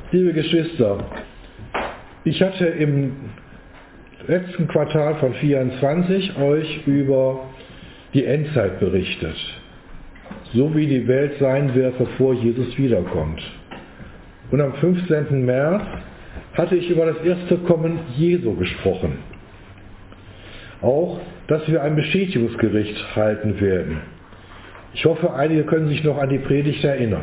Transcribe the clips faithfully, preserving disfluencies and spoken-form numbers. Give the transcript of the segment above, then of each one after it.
Liebe Geschwister, ich hatte im letzten Quartal von vierundzwanzig euch über die Endzeit berichtet, so wie die Welt sein wird, bevor Jesus wiederkommt. Und am fünfzehnten März hatte ich über das erste Kommen Jesu gesprochen. Auch, dass wir ein Bestätigungsgericht halten werden. Ich hoffe, einige können sich noch an die Predigt erinnern.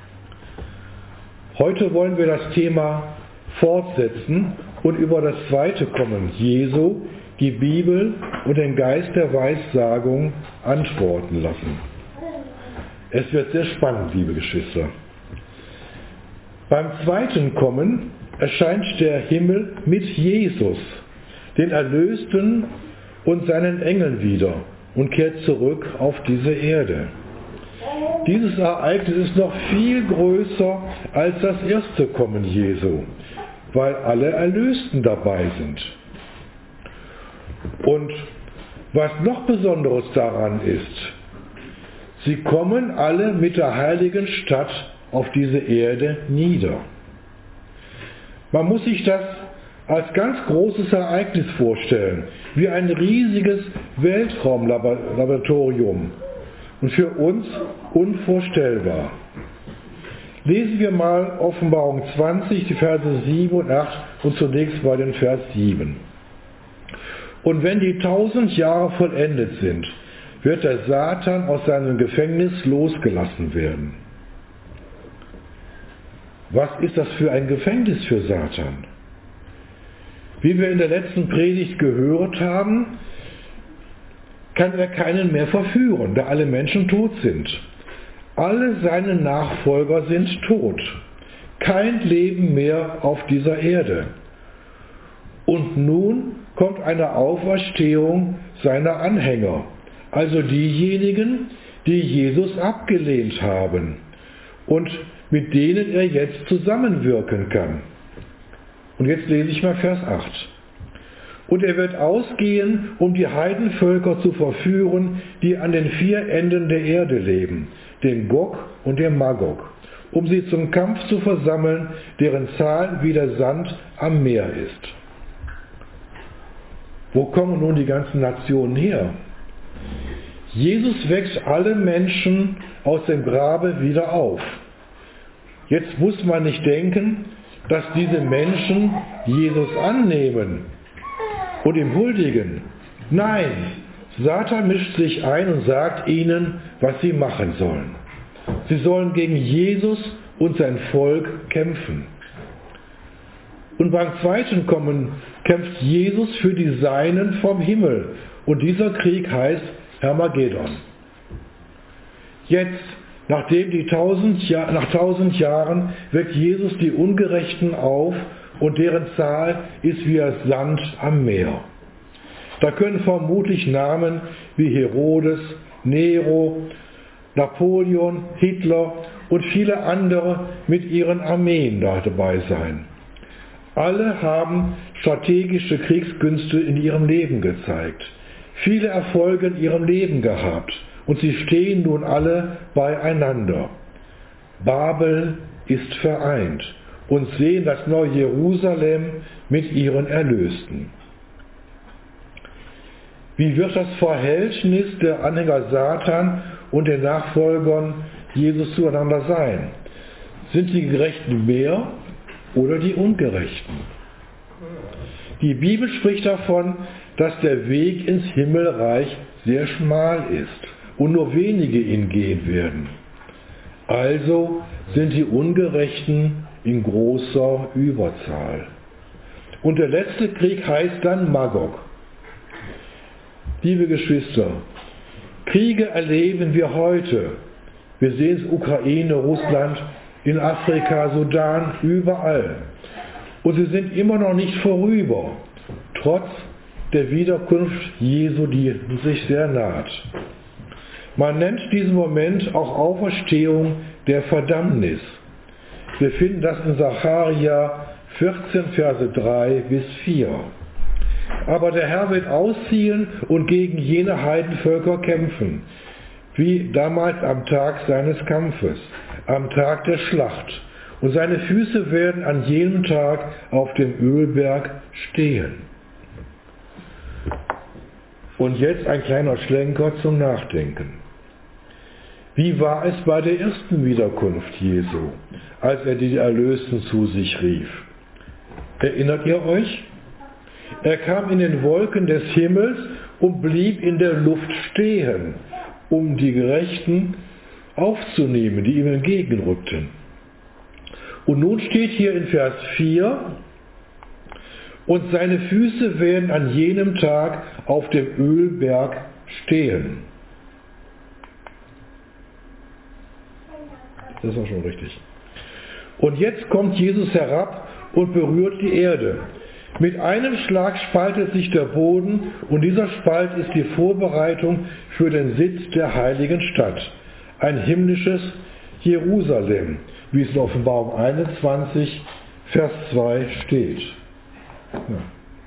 Heute wollen wir das Thema fortsetzen und über das zweite Kommen Jesu, die Bibel und den Geist der Weissagung antworten lassen. Es wird sehr spannend, liebe Geschwister. Beim zweiten Kommen erscheint der Himmel mit Jesus, den Erlösten und seinen Engeln wieder und kehrt zurück auf diese Erde. Dieses Ereignis ist noch viel größer als das erste Kommen Jesu, weil alle Erlösten dabei sind. Und was noch Besonderes daran ist, sie kommen alle mit der heiligen Stadt auf diese Erde nieder. Man muss sich das als ganz großes Ereignis vorstellen, wie ein riesiges Weltraumlaboratorium und für uns unvorstellbar. Lesen wir mal Offenbarung zwanzig, die Verse sieben und acht und zunächst mal den Vers sieben. Und wenn die tausend Jahre vollendet sind, wird der Satan aus seinem Gefängnis losgelassen werden. Was ist das für ein Gefängnis für Satan? Wie wir in der letzten Predigt gehört haben, kann er keinen mehr verführen, da alle Menschen tot sind. Alle seine Nachfolger sind tot. Kein Leben mehr auf dieser Erde. Und nun kommt eine Auferstehung seiner Anhänger, also diejenigen, die Jesus abgelehnt haben und mit denen er jetzt zusammenwirken kann. Und jetzt lese ich mal Vers acht. Und er wird ausgehen, um die Heidenvölker zu verführen, die an den vier Enden der Erde leben, den Gog und den Magog, um sie zum Kampf zu versammeln, deren Zahl wie der Sand am Meer ist. Wo kommen nun die ganzen Nationen her? Jesus weckt alle Menschen aus dem Grabe wieder auf. Jetzt muss man nicht denken, dass diese Menschen Jesus annehmen und ihm huldigen. Nein, Satan mischt sich ein und sagt ihnen, was sie machen sollen. Sie sollen gegen Jesus und sein Volk kämpfen. Und beim zweiten Kommen kämpft Jesus für die Seinen vom Himmel. Und dieser Krieg heißt Hermagedon. Jetzt, nachdem die tausend Jahr, nach tausend Jahren, weckt Jesus die Ungerechten auf und deren Zahl ist wie das Sand am Meer. Da können vermutlich Namen wie Herodes, Nero, Napoleon, Hitler und viele andere mit ihren Armeen dabei sein. Alle haben strategische Kriegskünste in ihrem Leben gezeigt, viele Erfolge in ihrem Leben gehabt und sie stehen nun alle beieinander. Babel ist vereint und sehen das neue Jerusalem mit ihren Erlösten. Wie wird das Verhältnis der Anhänger Satan und den Nachfolgern Jesus zueinander sein? Sind die Gerechten mehr oder die Ungerechten? Die Bibel spricht davon, dass der Weg ins Himmelreich sehr schmal ist und nur wenige ihn gehen werden. Also sind die Ungerechten in großer Überzahl. Und der letzte Krieg heißt dann Magog. Liebe Geschwister, Kriege erleben wir heute. Wir sehen es in Ukraine, Russland, in Afrika, Sudan, überall. Und sie sind immer noch nicht vorüber, trotz der Wiederkunft Jesu, die sich sehr naht. Man nennt diesen Moment auch Auferstehung der Verdammnis. Wir finden das in Sacharja vierzehn, Verse drei bis vier. Aber der Herr wird ausziehen und gegen jene Heidenvölker kämpfen, wie damals am Tag seines Kampfes, am Tag der Schlacht. und seine Füße werden an jenem Tag auf dem Ölberg stehen. Und jetzt ein kleiner Schlenker zum Nachdenken. Wie war es bei der ersten Wiederkunft Jesu, als er die Erlösten zu sich rief? Erinnert ihr euch? Er kam in den Wolken des Himmels und blieb in der Luft stehen, um die Gerechten aufzunehmen, die ihm entgegenrückten. Und nun steht hier in Vers vier, und seine Füße werden an jenem Tag auf dem Ölberg stehen. Das war schon richtig. Und jetzt kommt Jesus herab und berührt die Erde. Mit einem Schlag spaltet sich der Boden und dieser Spalt ist die Vorbereitung für den Sitz der heiligen Stadt. Ein himmlisches Jerusalem, wie es in Offenbarung einundzwanzig, Vers zwei steht. Ja.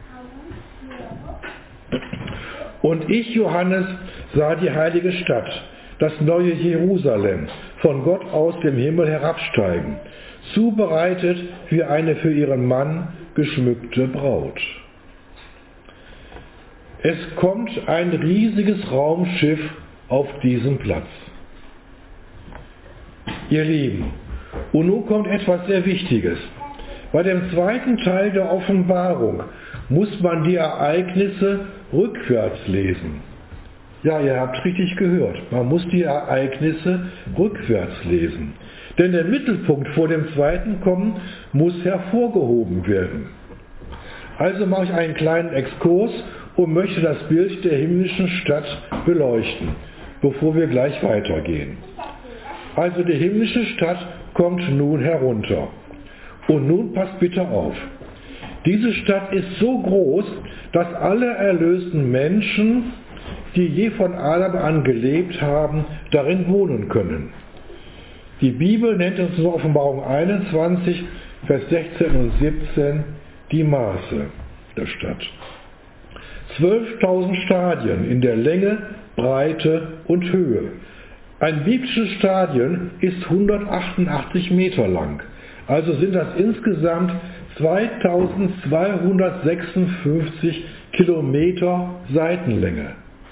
Und ich, Johannes, sah die heilige Stadt, das neue Jerusalem, von Gott aus dem Himmel herabsteigen, zubereitet wie eine für ihren Mann geschmückte Braut. Es kommt ein riesiges Raumschiff auf diesen Platz. Ihr Lieben, und nun kommt etwas sehr Wichtiges. Bei dem zweiten Teil der Offenbarung muss man die Ereignisse rückwärts lesen. Ja, ihr habt richtig gehört. Man muss die Ereignisse rückwärts lesen. Denn der Mittelpunkt vor dem zweiten Kommen muss hervorgehoben werden. Also mache ich einen kleinen Exkurs und möchte das Bild der himmlischen Stadt beleuchten, bevor wir gleich weitergehen. Also die himmlische Stadt kommt nun herunter. Und nun passt bitte auf. Diese Stadt ist so groß, dass alle erlösten Menschen, die je von Adam an gelebt haben, darin wohnen können. Die Bibel nennt uns in Offenbarung einundzwanzig, Vers sechzehn und siebzehn die Maße der Stadt. zwölftausend Stadien in der Länge, Breite und Höhe. Ein biblisches Stadion ist hundertachtundachtzig Meter lang. Also sind das insgesamt zweitausendzweihundertsechsundfünfzig Kilometer Seitenlänge.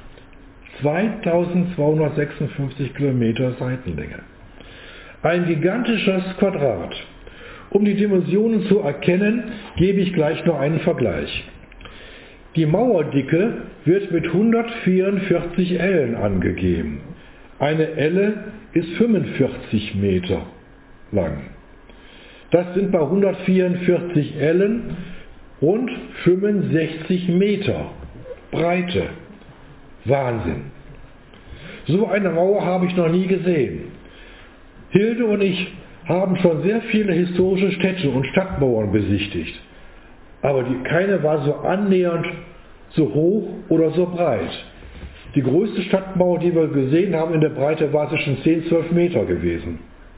zweitausendzweihundertsechsundfünfzig Kilometer Seitenlänge. Ein gigantisches Quadrat. Um die Dimensionen zu erkennen, gebe ich gleich noch einen Vergleich. Die Mauerdicke wird mit hundertvierundvierzig Ellen angegeben. Eine Elle ist fünfundvierzig Meter lang. Das sind bei hundertvierundvierzig Ellen rund fünfundsechzig Meter Breite. Wahnsinn. So eine Mauer habe ich noch nie gesehen. Hilde und ich haben schon sehr viele historische Städte und Stadtmauern besichtigt. Aber die, keine war so annähernd so hoch oder so breit. Die größte Stadtmauer, die wir gesehen haben in der Breite, war zwischen zehn, zwölf Meter gewesen.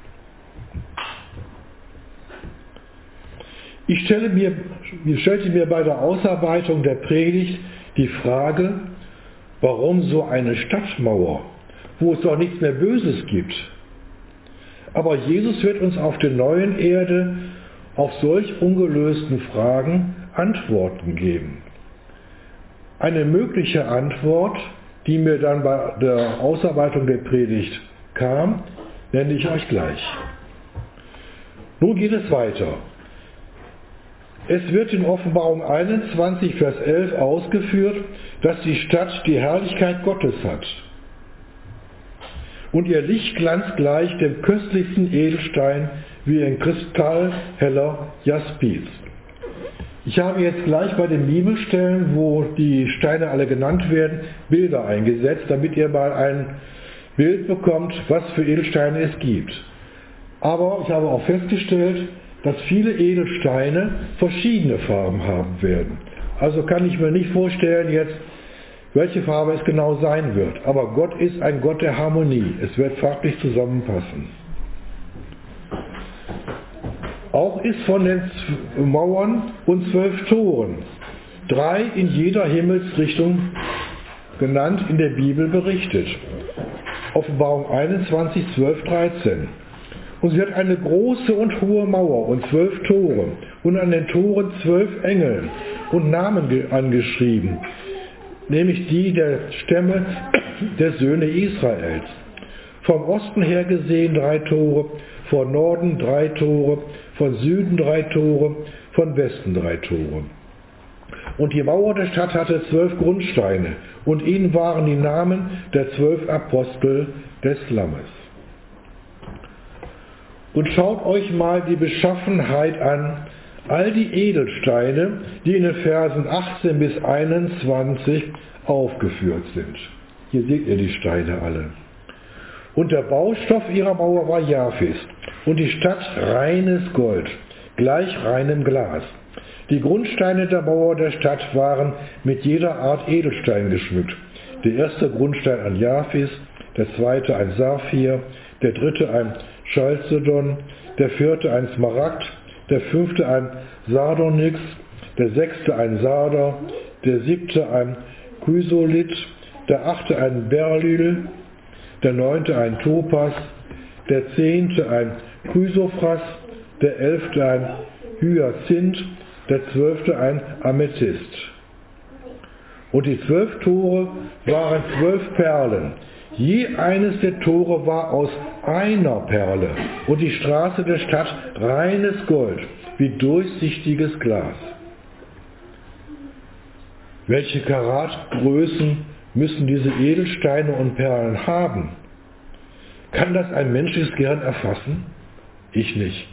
Ich stelle mir, ich stellte mir bei der Ausarbeitung der Predigt die Frage, warum so eine Stadtmauer, wo es doch nichts mehr Böses gibt. Aber Jesus wird uns auf der neuen Erde auf solch ungelösten Fragen Antworten geben. Eine mögliche Antwort, die mir dann bei der Ausarbeitung der Predigt kam, nenne ich euch gleich. Nun geht es weiter. Es wird in Offenbarung einundzwanzig, Vers elf ausgeführt, dass die Stadt die Herrlichkeit Gottes hat und ihr Lichtglanz gleich dem köstlichsten Edelstein wie ein kristallheller Jaspis. Ich habe jetzt gleich bei den Bibelstellen, wo die Steine alle genannt werden, Bilder eingesetzt, damit ihr mal ein Bild bekommt, was für Edelsteine es gibt. Aber ich habe auch festgestellt, dass viele Edelsteine verschiedene Farben haben werden. Also kann ich mir nicht vorstellen jetzt, welche Farbe es genau sein wird. Aber Gott ist ein Gott der Harmonie. Es wird farblich zusammenpassen. Auch ist von den Mauern und zwölf Toren, drei in jeder Himmelsrichtung genannt, in der Bibel berichtet. Offenbarung einundzwanzig, zwölf, dreizehn. Und sie hat eine große und hohe Mauer und zwölf Tore und an den Toren zwölf Engel und Namen angeschrieben, nämlich die der Stämme der Söhne Israels. Vom Osten her gesehen drei Tore, von Norden drei Tore, von Süden drei Tore, von Westen drei Tore. Und die Mauer der Stadt hatte zwölf Grundsteine, und ihnen waren die Namen der zwölf Apostel des Lammes. Und schaut euch mal die Beschaffenheit an, all die Edelsteine, die in den Versen achtzehn bis einundzwanzig aufgeführt sind. Hier seht ihr die Steine alle. Und der Baustoff ihrer Mauer war Japhis, und die Stadt reines Gold, gleich reinem Glas. Die Grundsteine der Mauer der Stadt waren mit jeder Art Edelstein geschmückt. Der erste Grundstein ein Japhis, der zweite ein Saphir, der dritte ein Chalcedon, der vierte ein Smaragd, der fünfte ein Sardonyx, der sechste ein Sarder, der siebte ein Chrysolith, der achte ein Beryl, der neunte ein Topas, der zehnte ein Chrysophras, der elfte ein Hyazinth, der zwölfte ein Amethyst. Und die zwölf Tore waren zwölf Perlen. Je eines der Tore war aus einer Perle und die Straße der Stadt reines Gold, wie durchsichtiges Glas. Welche Karatgrößen müssen diese Edelsteine und Perlen haben? Kann das ein menschliches Gehirn erfassen? Ich nicht.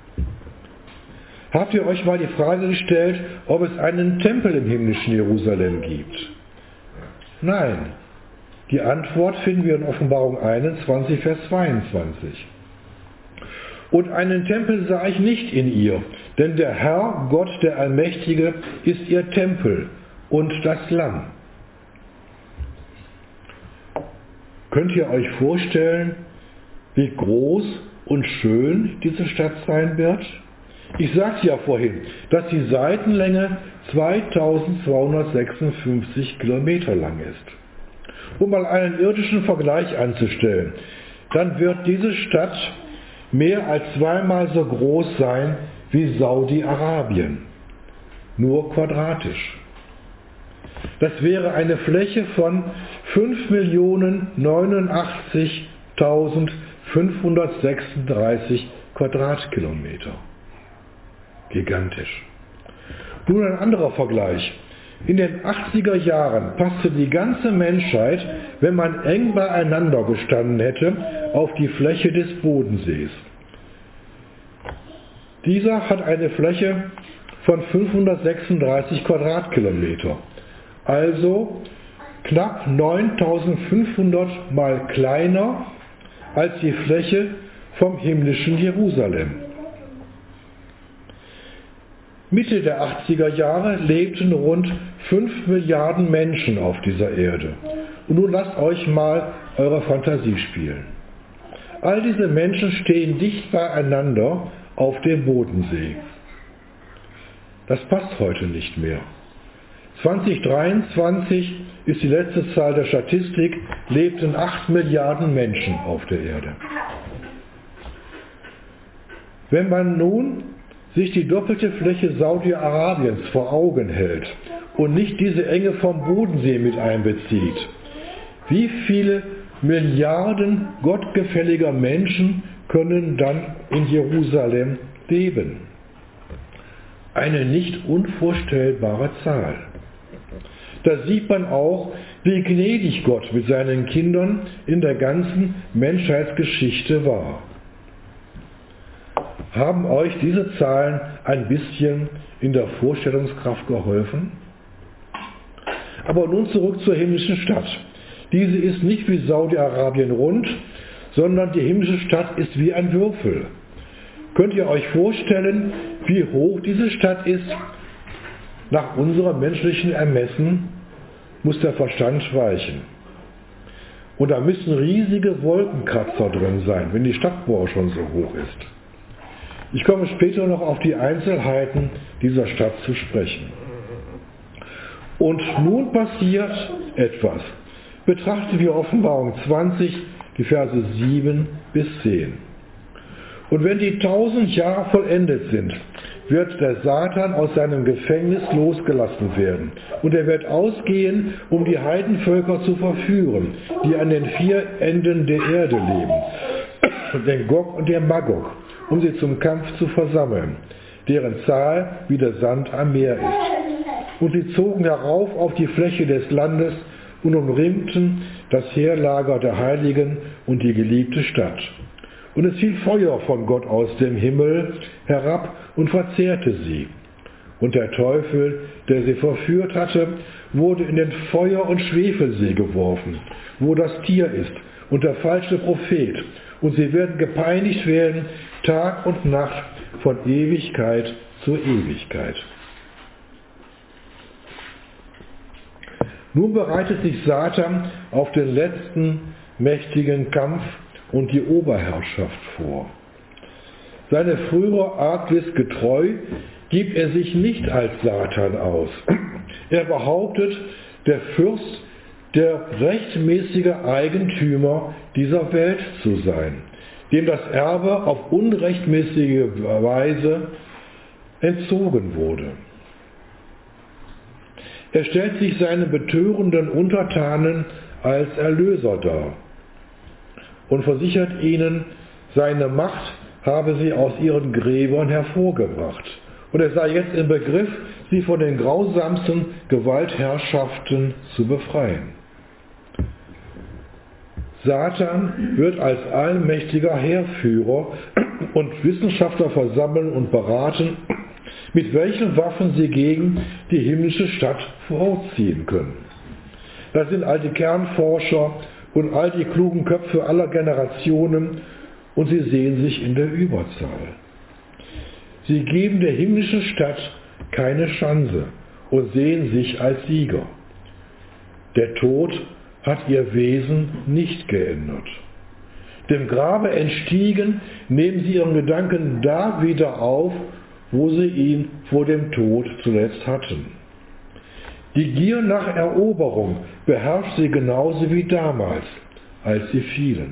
Habt ihr euch mal die Frage gestellt, ob es einen Tempel im himmlischen Jerusalem gibt? Nein. Die Antwort finden wir in Offenbarung einundzwanzig, Vers zweiundzwanzig. Und einen Tempel sah ich nicht in ihr, denn der Herr, Gott der Allmächtige, ist ihr Tempel und das Lamm. Könnt ihr euch vorstellen, wie groß und schön diese Stadt sein wird? Ich sagte ja vorhin, dass die Seitenlänge zweitausendzweihundertsechsundfünfzig Kilometer lang ist. Um mal einen irdischen Vergleich anzustellen, dann wird diese Stadt mehr als zweimal so groß sein wie Saudi-Arabien, nur quadratisch. Das wäre eine Fläche von fünf Millionen neunundachtzigtausendfünfhundertsechsunddreißig Quadratkilometer. Gigantisch. Nun ein anderer Vergleich. In den achtziger Jahren passte die ganze Menschheit, wenn man eng beieinander gestanden hätte, auf die Fläche des Bodensees. Dieser hat eine Fläche von fünfhundertsechsunddreißig Quadratkilometer, also knapp neuntausendfünfhundert mal kleiner als die Fläche vom himmlischen Jerusalem. Mitte der achtziger Jahre lebten rund fünf Milliarden Menschen auf dieser Erde. Und nun lasst euch mal eure Fantasie spielen. All diese Menschen stehen dicht beieinander auf dem Bodensee. Das passt heute nicht mehr. zweitausenddreiundzwanzig ist die letzte Zahl der Statistik, lebten acht Milliarden Menschen auf der Erde. Wenn man nun sich die doppelte Fläche Saudi-Arabiens vor Augen hält und nicht diese Enge vom Bodensee mit einbezieht, wie viele Milliarden gottgefälliger Menschen können dann in Jerusalem leben? Eine nicht unvorstellbare Zahl. Da sieht man auch, wie gnädig Gott mit seinen Kindern in der ganzen Menschheitsgeschichte war. Haben euch diese Zahlen ein bisschen in der Vorstellungskraft geholfen? Aber nun zurück zur himmlischen Stadt. Diese ist nicht wie Saudi-Arabien rund, sondern die himmlische Stadt ist wie ein Würfel. Könnt ihr euch vorstellen, wie hoch diese Stadt ist? Nach unserem menschlichen Ermessen muss der Verstand weichen. Und da müssen riesige Wolkenkratzer drin sein, wenn die Stadtmauer schon so hoch ist. Ich komme später noch auf die Einzelheiten dieser Stadt zu sprechen. Und nun passiert etwas. Betrachten wir Offenbarung zwanzig, die Verse sieben bis zehn. Und wenn die tausend Jahre vollendet sind, wird der Satan aus seinem Gefängnis losgelassen werden. Und er wird ausgehen, um die Heidenvölker zu verführen, die an den vier Enden der Erde leben, den Gog und den Magog, um sie zum Kampf zu versammeln, deren Zahl wie der Sand am Meer ist. Und sie zogen herauf auf die Fläche des Landes und umringten das Heerlager der Heiligen und die geliebte Stadt. Und es fiel Feuer von Gott aus dem Himmel herab und verzehrte sie. Und der Teufel, der sie verführt hatte, wurde in den Feuer- und Schwefelsee geworfen, wo das Tier ist und der falsche Prophet. Und sie werden gepeinigt werden, Tag und Nacht, von Ewigkeit zu Ewigkeit. Nun bereitet sich Satan auf den letzten mächtigen Kampf und die Oberherrschaft vor. Seine frühere Arglist getreu gibt er sich nicht als Satan aus. Er behauptet, der Fürst, der rechtmäßige Eigentümer dieser Welt zu sein, dem das Erbe auf unrechtmäßige Weise entzogen wurde. Er stellt sich seinen betörenden Untertanen als Erlöser dar und versichert ihnen, seine Macht habe sie aus ihren Gräbern hervorgebracht. Und er sei jetzt im Begriff, sie von den grausamsten Gewaltherrschaften zu befreien. Satan wird als allmächtiger Heerführer und Wissenschaftler versammeln und beraten, mit welchen Waffen sie gegen die himmlische Stadt vorziehen können. Das sind all die Kernforscher und all die klugen Köpfe aller Generationen, und sie sehen sich in der Überzahl. Sie geben der himmlischen Stadt keine Chance und sehen sich als Sieger. Der Tod hat ihr Wesen nicht geändert. Dem Grabe entstiegen, nehmen sie ihren Gedanken da wieder auf, wo sie ihn vor dem Tod zuletzt hatten. Die Gier nach Eroberung beherrscht sie genauso wie damals, als sie fielen.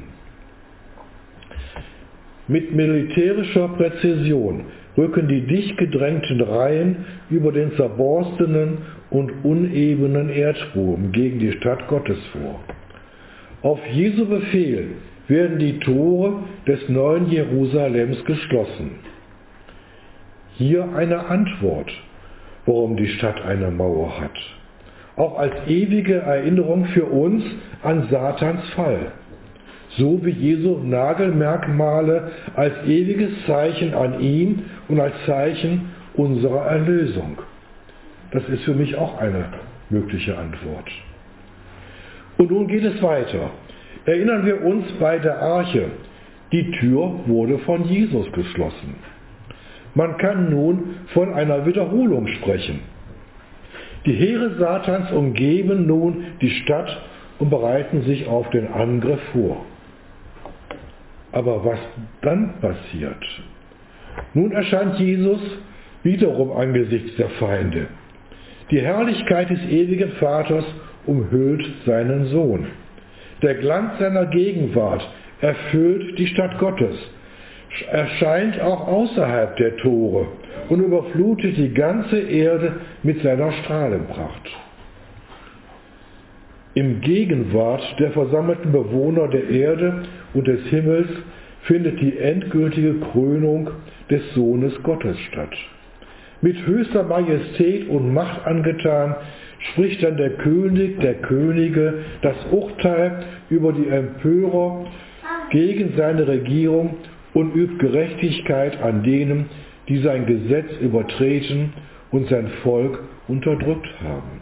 Mit militärischer Präzision rücken die dicht gedrängten Reihen über den zerborstenen und unebenen Erdboden gegen die Stadt Gottes vor. Auf Jesu Befehl werden die Tore des neuen Jerusalems geschlossen. Hier eine Antwort, warum die Stadt eine Mauer hat. Auch als ewige Erinnerung für uns an Satans Fall. So wie Jesu Nagelmerkmale als ewiges Zeichen an ihn und als Zeichen unserer Erlösung. Das ist für mich auch eine mögliche Antwort. Und nun geht es weiter. Erinnern wir uns bei der Arche. Die Tür wurde von Jesus geschlossen. Man kann nun von einer Wiederholung sprechen. Die Heere Satans umgeben nun die Stadt und bereiten sich auf den Angriff vor. Aber was dann passiert? Nun erscheint Jesus wiederum angesichts der Feinde. Die Herrlichkeit des ewigen Vaters umhüllt seinen Sohn. Der Glanz seiner Gegenwart erfüllt die Stadt Gottes, erscheint auch außerhalb der Tore und überflutet die ganze Erde mit seiner Strahlenpracht. Im Gegenwart der versammelten Bewohner der Erde und des Himmels findet die endgültige Krönung des Sohnes Gottes statt. Mit höchster Majestät und Macht angetan, spricht dann der König der Könige das Urteil über die Empörer gegen seine Regierung und übt Gerechtigkeit an denen, die sein Gesetz übertreten und sein Volk unterdrückt haben.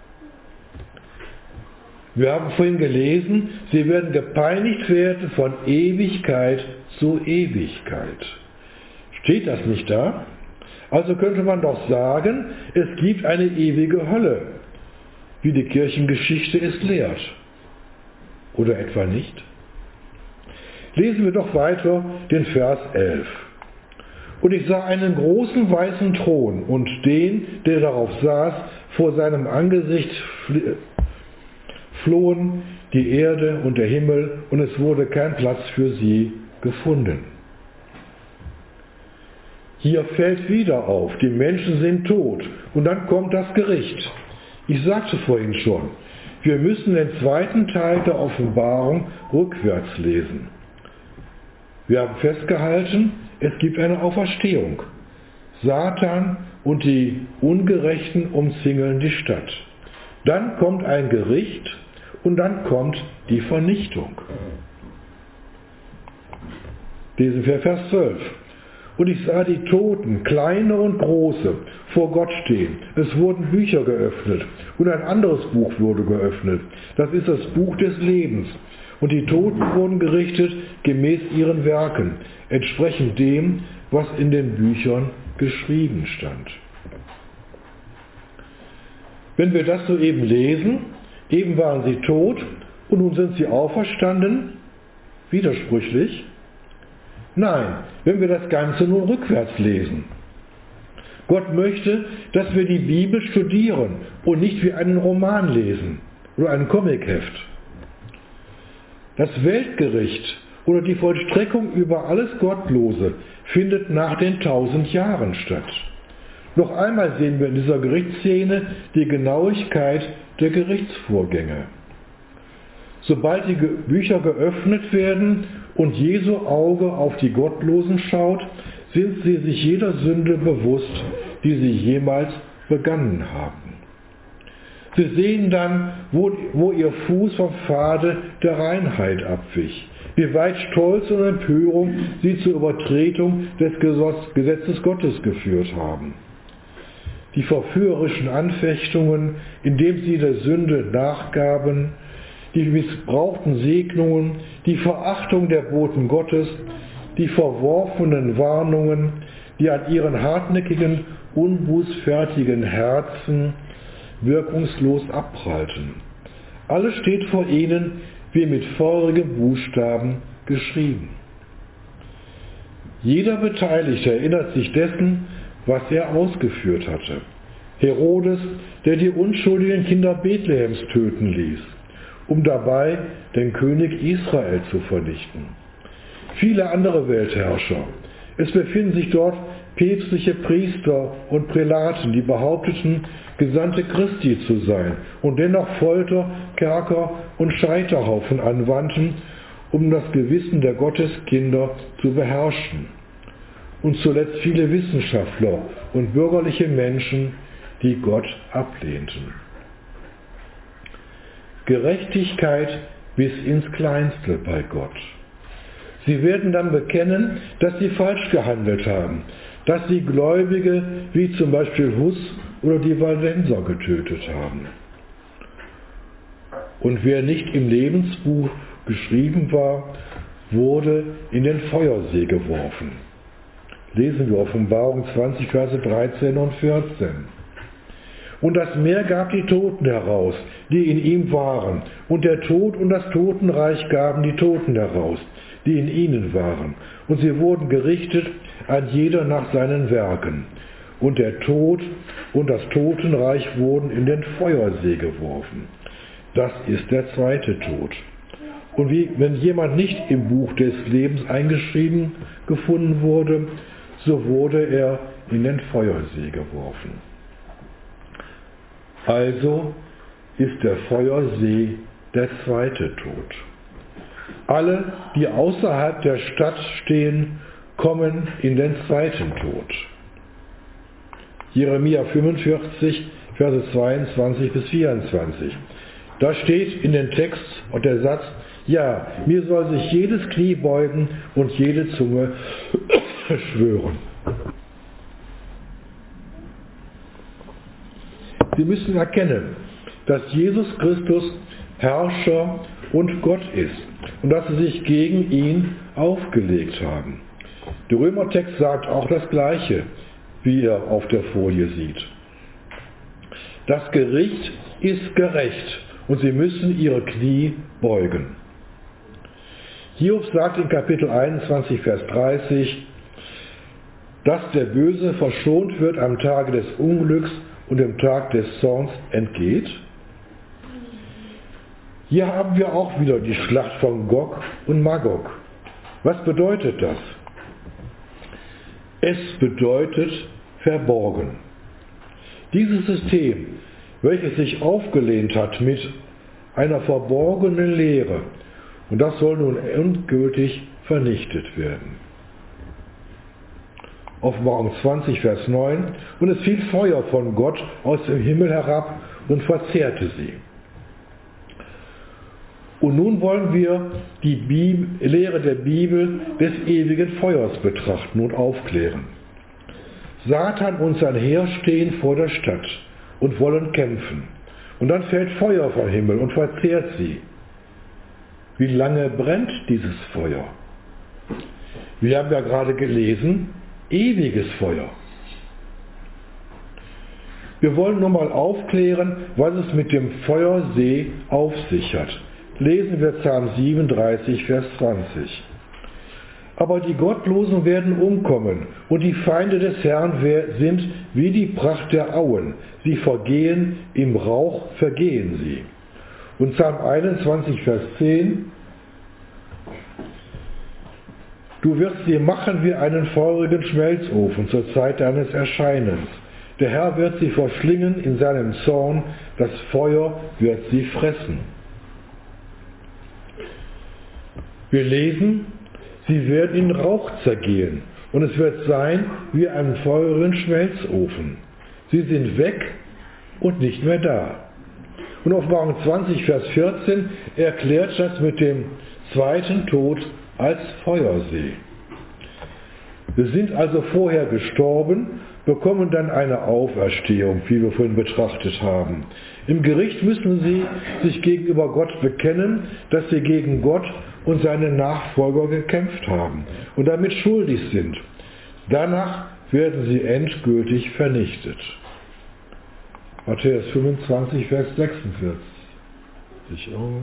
Wir haben vorhin gelesen, sie werden gepeinigt werden von Ewigkeit zu Ewigkeit. Steht das nicht da? Also könnte man doch sagen, es gibt eine ewige Hölle, wie die Kirchengeschichte es lehrt. Oder etwa nicht? Lesen wir doch weiter den Vers elf. Und ich sah einen großen weißen Thron und den, der darauf saß, vor seinem Angesicht flohen die Erde und der Himmel, und es wurde kein Platz für sie gefunden. Hier fällt wieder auf, die Menschen sind tot und dann kommt das Gericht. Ich sagte vorhin schon, wir müssen den zweiten Teil der Offenbarung rückwärts lesen. Wir haben festgehalten, es gibt eine Auferstehung. Satan und die Ungerechten umzingeln die Stadt. Dann kommt ein Gericht und dann kommt die Vernichtung. Lesen wir Vers zwölf. Und ich sah die Toten, kleine und große, vor Gott stehen. Es wurden Bücher geöffnet und ein anderes Buch wurde geöffnet. Das ist das Buch des Lebens. Und die Toten wurden gerichtet gemäß ihren Werken, entsprechend dem, was in den Büchern geschrieben stand. Wenn wir das soeben lesen, eben waren sie tot und nun sind sie auferstanden, widersprüchlich? Nein, wenn wir das Ganze nun rückwärts lesen. Gott möchte, dass wir die Bibel studieren und nicht wie einen Roman lesen oder ein Comicheft. Das Weltgericht oder die Vollstreckung über alles Gottlose findet nach den tausend Jahren statt. Noch einmal sehen wir in dieser Gerichtsszene die Genauigkeit der Gerichtsvorgänge. Sobald die Bücher geöffnet werden und Jesu Auge auf die Gottlosen schaut, sind sie sich jeder Sünde bewusst, die sie jemals begangen haben. Sie sehen dann, wo, wo ihr Fuß vom Pfade der Reinheit abwich, wie weit Stolz und Empörung sie zur Übertretung des Gesetzes Gottes geführt haben. Die verführerischen Anfechtungen, indem sie der Sünde nachgaben, die missbrauchten Segnungen, die Verachtung der Boten Gottes, die verworfenen Warnungen, die an ihren hartnäckigen, unbußfertigen Herzen wirkungslos abprallten. Alles steht vor ihnen wie mit feurigen Buchstaben geschrieben. Jeder Beteiligte erinnert sich dessen, was er ausgeführt hatte. Herodes, der die unschuldigen Kinder Bethlehems töten ließ, um dabei den König Israel zu vernichten. Viele andere Weltherrscher. Es befinden sich dort päpstliche Priester und Prälaten, die behaupteten, Gesandte Christi zu sein und dennoch Folter, Kerker und Scheiterhaufen anwandten, um das Gewissen der Gotteskinder zu beherrschen. Und zuletzt viele Wissenschaftler und bürgerliche Menschen, die Gott ablehnten. Gerechtigkeit bis ins Kleinste bei Gott. Sie werden dann bekennen, dass sie falsch gehandelt haben, dass sie Gläubige wie zum Beispiel Hus oder die Waldenser getötet haben. Und wer nicht im Lebensbuch geschrieben war, wurde in den Feuersee geworfen. Lesen wir Offenbarung zwanzig, Verse dreizehn und vierzehn. Und das Meer gab die Toten heraus, die in ihm waren, und der Tod und das Totenreich gaben die Toten heraus, die in ihnen waren, und sie wurden gerichtet, ein jeder nach seinen Werken. Und der Tod und das Totenreich wurden in den Feuersee geworfen. Das ist der zweite Tod. Und wie, wenn jemand nicht im Buch des Lebens eingeschrieben gefunden wurde, so wurde er in den Feuersee geworfen. Also ist der Feuersee der zweite Tod. Alle, die außerhalb der Stadt stehen, kommen in den zweiten Tod. Jeremia fünfundvierzig, Verse zweiundzwanzig bis vierundzwanzig. Da steht in den Text und der Satz, ja, mir soll sich jedes Knie beugen und jede Zunge schwören. Sie müssen erkennen, dass Jesus Christus Herrscher und Gott ist und dass sie sich gegen ihn aufgelegt haben. Der Römertext sagt auch das Gleiche, wie ihr auf der Folie sieht. Das Gericht ist gerecht und sie müssen ihre Knie beugen. Hiob sagt in Kapitel einundzwanzig, Vers dreißig, dass der Böse verschont wird am Tage des Unglücks und dem Tag des Zorns entgeht. Hier haben wir auch wieder die Schlacht von Gog und Magog. Was bedeutet das? Es bedeutet verborgen. Dieses System, welches sich aufgelehnt hat mit einer verborgenen Lehre, und das soll nun endgültig vernichtet werden. Offenbarung zwanzig, Vers neun, und es fiel Feuer von Gott aus dem Himmel herab und verzehrte sie. Und nun wollen wir die Bibel, Lehre der Bibel des ewigen Feuers betrachten und aufklären. Satan und sein Heer stehen vor der Stadt und wollen kämpfen. Und dann fällt Feuer vom Himmel und verzehrt sie. Wie lange brennt dieses Feuer? Wir haben ja gerade gelesen, ewiges Feuer. Wir wollen nur mal aufklären, was es mit dem Feuersee auf sich hat. Lesen wir Psalm siebenunddreißig, Vers zwanzig. Aber die Gottlosen werden umkommen, und die Feinde des Herrn sind wie die Pracht der Auen. Sie vergehen, im Rauch vergehen sie. Und Psalm einundzwanzig, Vers zehn. Du wirst sie machen wie einen feurigen Schmelzofen zur Zeit deines Erscheinens. Der Herr wird sie verschlingen in seinem Zorn, das Feuer wird sie fressen. Wir lesen, sie werden in Rauch zergehen, und es wird sein wie einen feurigen Schmelzofen. Sie sind weg und nicht mehr da. Und Offenbarung zwanzig, Vers vierzehn erklärt das mit dem zweiten Tod als Feuersee. Wir sind also vorher gestorben, bekommen dann eine Auferstehung, wie wir vorhin betrachtet haben. Im Gericht müssen sie sich gegenüber Gott bekennen, dass sie gegen Gott und seine Nachfolger gekämpft haben und damit schuldig sind. Danach werden sie endgültig vernichtet. Matthäus fünfundzwanzig, Vers sechsundvierzig. Oh.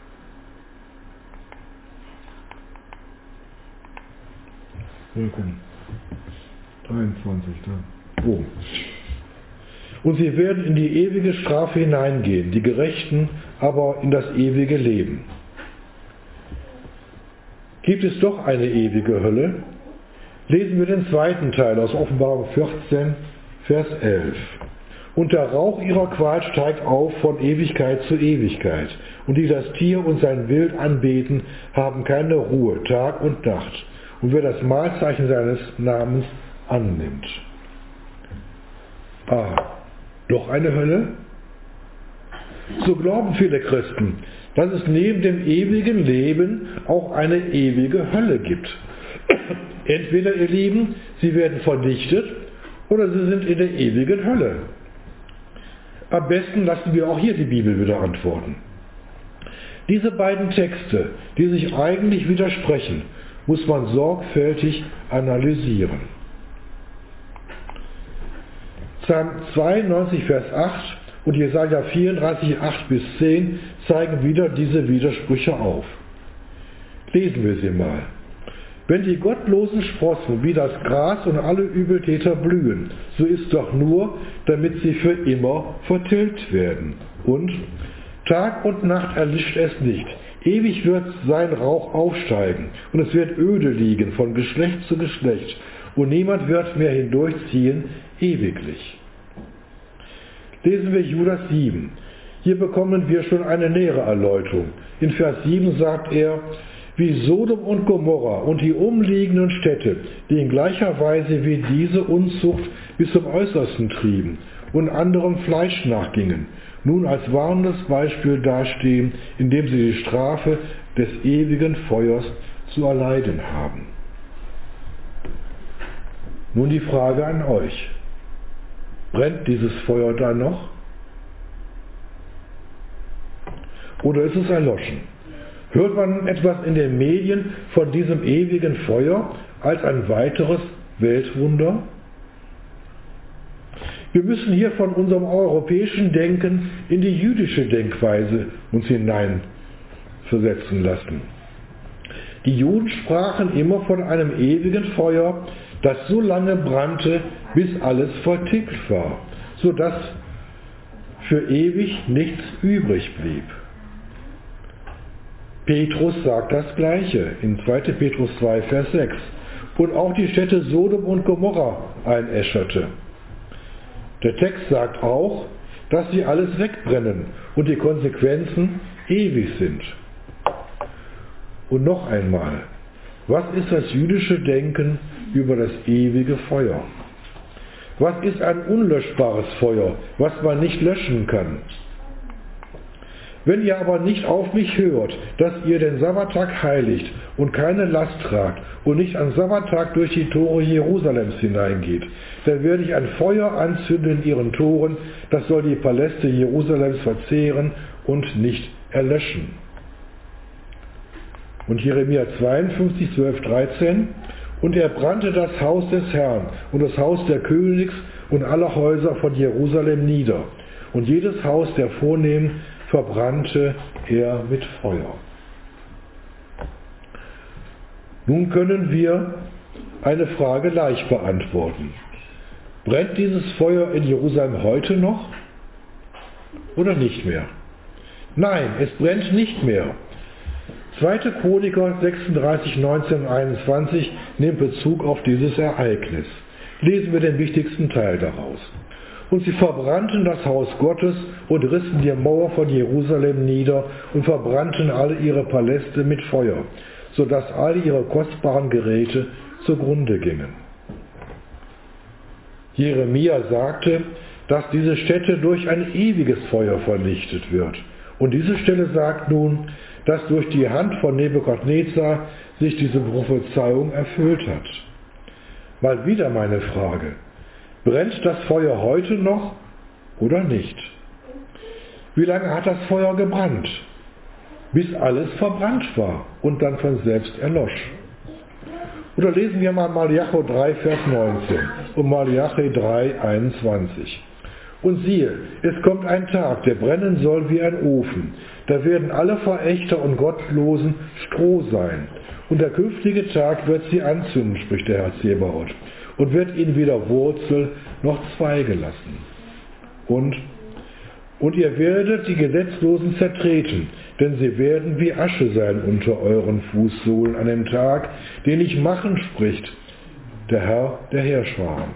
dreiundzwanzig, da. Oh. Und sie werden in die ewige Strafe hineingehen, die Gerechten aber in das ewige Leben. Gibt es doch eine ewige Hölle? Lesen wir den zweiten Teil aus Offenbarung vierzehn, Vers elf. Und der Rauch ihrer Qual steigt auf von Ewigkeit zu Ewigkeit. Und die das Tier und sein Wild anbeten, haben keine Ruhe, Tag und Nacht. Und wer das Mahlzeichen seines Namens annimmt. Ah, doch eine Hölle? So glauben viele Christen, dass es neben dem ewigen Leben auch eine ewige Hölle gibt. Entweder, ihr Lieben, sie werden vernichtet oder sie sind in der ewigen Hölle. Am besten lassen wir auch hier die Bibel wieder antworten. Diese beiden Texte, die sich eigentlich widersprechen, muss man sorgfältig analysieren. Psalm zweiundneunzig, Vers acht und Jesaja vierunddreißig, acht bis zehn zeigen wieder diese Widersprüche auf. Lesen wir sie mal. Wenn die gottlosen Sprossen wie das Gras und alle Übeltäter blühen, so ist doch nur, damit sie für immer vertilgt werden. Und Tag und Nacht erlischt es nicht. Ewig wird sein Rauch aufsteigen, und es wird öde liegen von Geschlecht zu Geschlecht, und niemand wird mehr hindurchziehen ewiglich. Lesen wir Judas sieben. Hier bekommen wir schon eine nähere Erläuterung. In Vers sieben sagt er, wie Sodom und Gomorra und die umliegenden Städte, die in gleicher Weise wie diese Unzucht bis zum Äußersten trieben und anderem Fleisch nachgingen, nun als warnendes Beispiel dastehen, indem sie die Strafe des ewigen Feuers zu erleiden haben. Nun die Frage an euch. Brennt dieses Feuer da noch? Oder ist es erloschen? Hört man etwas in den Medien von diesem ewigen Feuer als ein weiteres Weltwunder? Wir müssen hier von unserem europäischen Denken in die jüdische Denkweise uns hineinversetzen lassen. Die Juden sprachen immer von einem ewigen Feuer, das so lange brannte, bis alles vertilgt war, sodass für ewig nichts übrig blieb. Petrus sagt das Gleiche in zweiter Petrus zwei, Vers sechs. und auch die Städte Sodom und Gomorra einäscherte. Der Text sagt auch, dass sie alles wegbrennen und die Konsequenzen ewig sind. Und noch einmal, was ist das jüdische Denken über das ewige Feuer? Was ist ein unlöschbares Feuer, was man nicht löschen kann? Wenn ihr aber nicht auf mich hört, dass ihr den Sabbattag heiligt und keine Last tragt und nicht am Sabbattag durch die Tore Jerusalems hineingeht, dann werde ich ein Feuer anzünden in ihren Toren, das soll die Paläste Jerusalems verzehren und nicht erlöschen. Und Jeremia zweiundfünfzig, zwölf, dreizehn: Und er brannte das Haus des Herrn und das Haus der Königs und alle Häuser von Jerusalem nieder. Und jedes Haus der Vornehmen verbrannte er mit Feuer. Nun können wir eine Frage leicht beantworten. Brennt dieses Feuer in Jerusalem heute noch oder nicht mehr? Nein, es brennt nicht mehr. zweiter Chroniker sechsunddreißig, neunzehn und einundzwanzig nimmt Bezug auf dieses Ereignis. Lesen wir den wichtigsten Teil daraus. Und sie verbrannten das Haus Gottes und rissen die Mauer von Jerusalem nieder und verbrannten alle ihre Paläste mit Feuer, sodass alle ihre kostbaren Geräte zugrunde gingen. Jeremia sagte, dass diese Stätte durch ein ewiges Feuer vernichtet wird. Und diese Stelle sagt nun, dass durch die Hand von Nebukadnezar sich diese Prophezeiung erfüllt hat. Mal wieder meine Frage: Brennt das Feuer heute noch oder nicht? Wie lange hat das Feuer gebrannt? Bis alles verbrannt war und dann von selbst erlosch. Oder lesen wir mal Malachi drei, Vers neunzehn und Malachi drei, einundzwanzig. Und siehe, es kommt ein Tag, der brennen soll wie ein Ofen. Da werden alle Verächter und Gottlosen Stroh sein. Und der künftige Tag wird sie anzünden, spricht der Herr Zebaoth, und wird ihnen weder Wurzel noch Zweige lassen. Und, und ihr werdet die Gesetzlosen zertreten, denn sie werden wie Asche sein unter euren Fußsohlen an dem Tag, den ich machen, spricht der Herr der Heerscharen.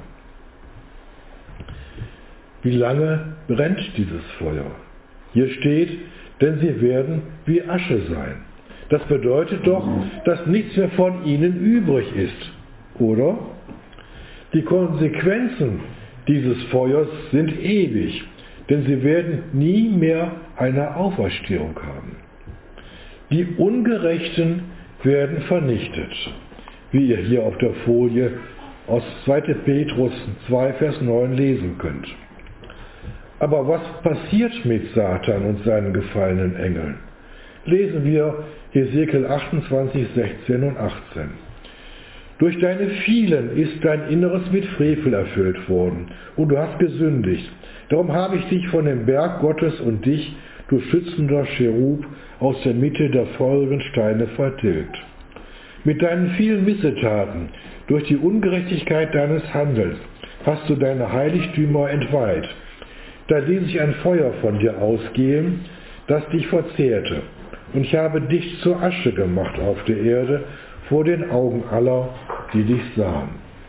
Wie lange brennt dieses Feuer? Hier steht, denn sie werden wie Asche sein. Das bedeutet doch, dass nichts mehr von ihnen übrig ist, oder? Die Konsequenzen dieses Feuers sind ewig, denn sie werden nie mehr eine Auferstehung haben. Die Ungerechten werden vernichtet, wie ihr hier auf der Folie aus zweiter Petrus zwei, Vers neun lesen könnt. Aber was passiert mit Satan und seinen gefallenen Engeln? Lesen wir Hesekiel achtundzwanzig, sechzehn und achtzehn. Durch deine vielen ist dein Inneres mit Frevel erfüllt worden, und du hast gesündigt. Darum habe ich dich von dem Berg Gottes und dich, du schützender Cherub, aus der Mitte der feurigen Steine vertilgt. Mit deinen vielen Missetaten, durch die Ungerechtigkeit deines Handelns, hast du deine Heiligtümer entweiht. Da ließ ich ein Feuer von dir ausgehen, das dich verzehrte. Und ich habe dich zur Asche gemacht auf der Erde, vor den Augen aller, die dich sahen.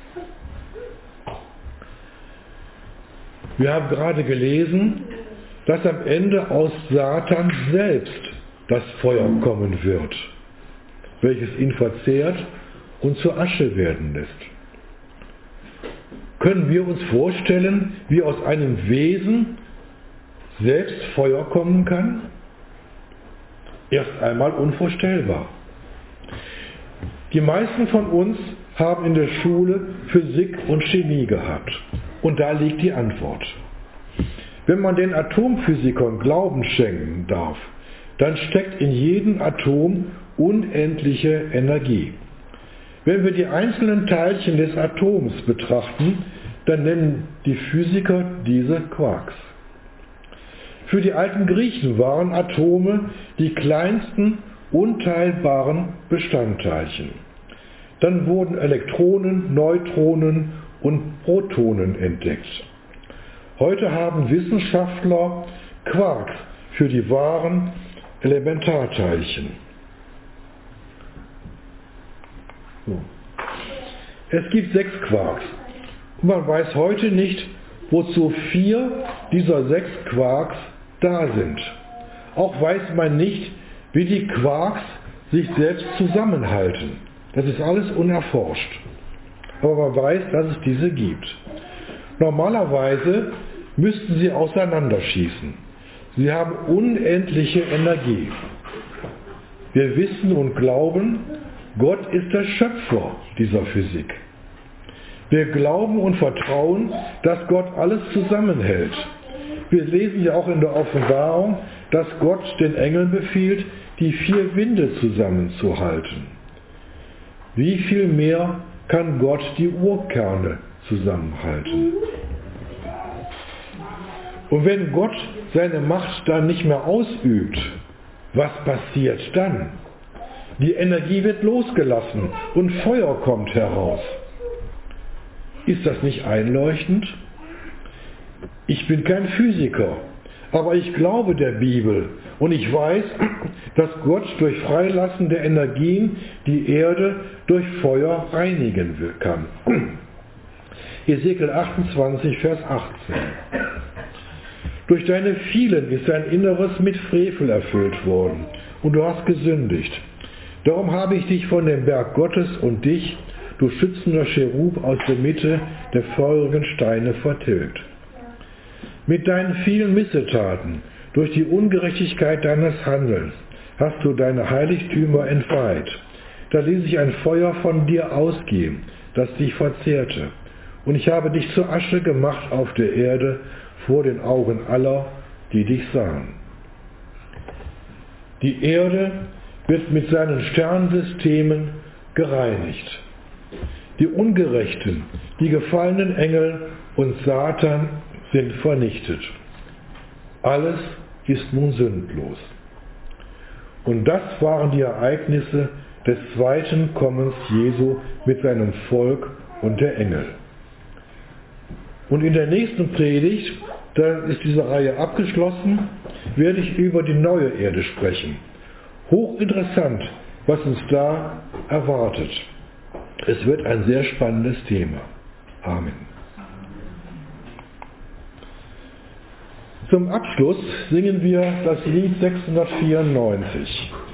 Wir haben gerade gelesen, dass am Ende aus Satan selbst das Feuer kommen wird, welches ihn verzehrt und zur Asche werden lässt. Können wir uns vorstellen, wie aus einem Wesen selbst Feuer kommen kann? Erst einmal unvorstellbar. Die meisten von uns haben in der Schule Physik und Chemie gehabt. Und da liegt die Antwort. Wenn man den Atomphysikern Glauben schenken darf, dann steckt in jedem Atom unendliche Energie. Wenn wir die einzelnen Teilchen des Atoms betrachten, dann nennen die Physiker diese Quarks. Für die alten Griechen waren Atome die kleinsten unteilbaren Bestandteilchen. Dann wurden Elektronen, Neutronen und Protonen entdeckt. Heute haben Wissenschaftler Quarks für die wahren Elementarteilchen. So. Es gibt sechs Quarks. Und man weiß heute nicht, wozu vier dieser sechs Quarks da sind. Auch weiß man nicht, wie die Quarks sich selbst zusammenhalten. Das ist alles unerforscht. Aber man weiß, dass es diese gibt. Normalerweise müssten sie auseinanderschießen. Sie haben unendliche Energie. Wir wissen und glauben, Gott ist der Schöpfer dieser Physik. Wir glauben und vertrauen, dass Gott alles zusammenhält. Wir lesen ja auch in der Offenbarung, dass Gott den Engeln befiehlt, die vier Winde zusammenzuhalten. Wie viel mehr kann Gott die Urkerne zusammenhalten? Und wenn Gott seine Macht dann nicht mehr ausübt, was passiert dann? Die Energie wird losgelassen und Feuer kommt heraus. Ist das nicht einleuchtend? Ich bin kein Physiker, aber ich glaube der Bibel und ich weiß, dass Gott durch Freilassen der Energien die Erde durch Feuer reinigen kann. Hesekiel achtundzwanzig, Vers achtzehn. Durch deine vielen ist dein Inneres mit Frevel erfüllt worden und du hast gesündigt. Darum habe ich dich von dem Berg Gottes und dich, du schützender Cherub, aus der Mitte der feurigen Steine vertilgt. Mit deinen vielen Missetaten, durch die Ungerechtigkeit deines Handelns, hast du deine Heiligtümer entweiht. Da ließ ich ein Feuer von dir ausgehen, das dich verzehrte. Und ich habe dich zur Asche gemacht auf der Erde, vor den Augen aller, die dich sahen. Die Erde wird mit seinen Sternsystemen gereinigt. Die Ungerechten, die gefallenen Engel und Satan sind vernichtet. Alles ist nun sündlos. Und das waren die Ereignisse des zweiten Kommens Jesu mit seinem Volk und der Engel. Und in der nächsten Predigt, da ist diese Reihe abgeschlossen, werde ich über die neue Erde sprechen. Hochinteressant, was uns da erwartet. Es wird ein sehr spannendes Thema. Amen. Zum Abschluss singen wir das Lied sechshundertvierundneunzig.